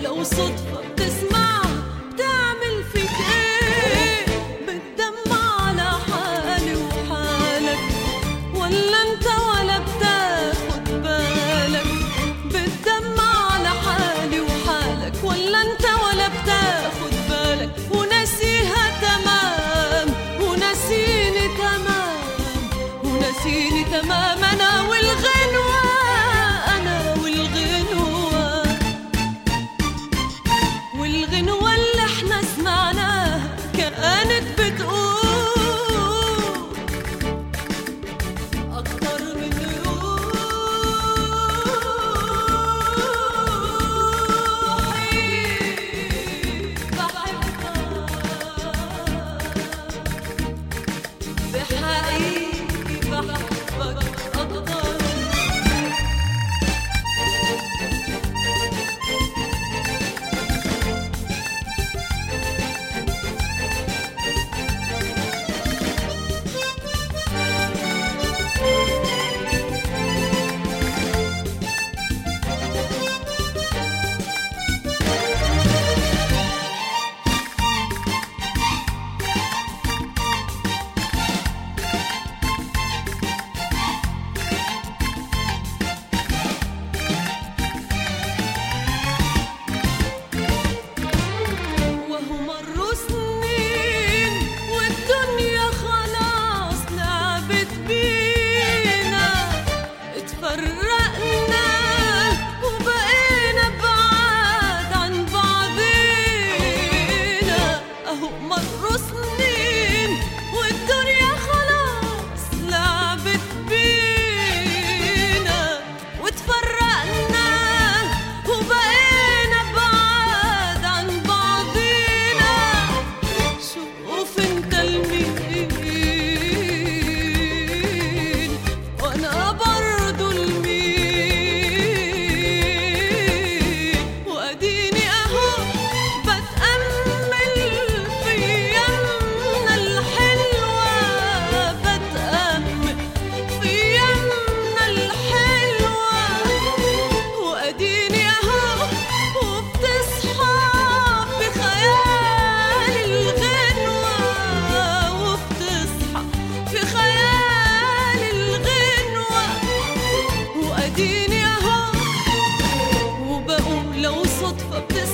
لو صدفة بتسمعها بتعمل فيك ايه؟ بتدمع على حالي وحالك، ولا انت ولا بتاخد بالك؟ بتدمع على حالي وحالك، ولا انت ولا بتاخد بالك؟ وناسيها تمام وناسيني تمام وناسيني تمام، انا والغنوة انا والغنوة والغنوة اللي احنا سمعناها كانت بتقول اكتر من روحي بحبك بحقيقي بحبك اكتر. وهو مروا سنين والدنيا خلاص لعبت بينا، اتفرقنا وبقينا بعاد عن بعضينا. اهو مروا سنين والدنيا خلاص لعبت بينا، واتفرقنا وبقينا بعاد عن بعضينا. شوف انت لمين وانا برضو لمين، واديني اهو بتأمل في ايامنا الحلوة، بتأمل في ايامنا الحلوة، واديني اهو وبتصحى في خيالي الغنوة، وبتصحى في خيالي الغنوة، واديني اهو وبقول لو صدفة